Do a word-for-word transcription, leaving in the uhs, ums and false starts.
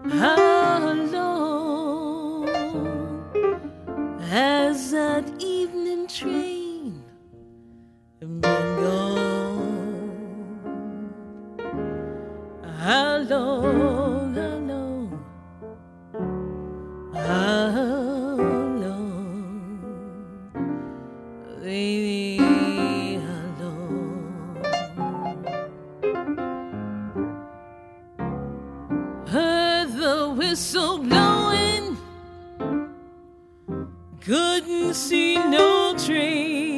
How long has that evening train been gone? How long, how long, how long, baby, how long? Heard the whistle blowing, couldn't see no train.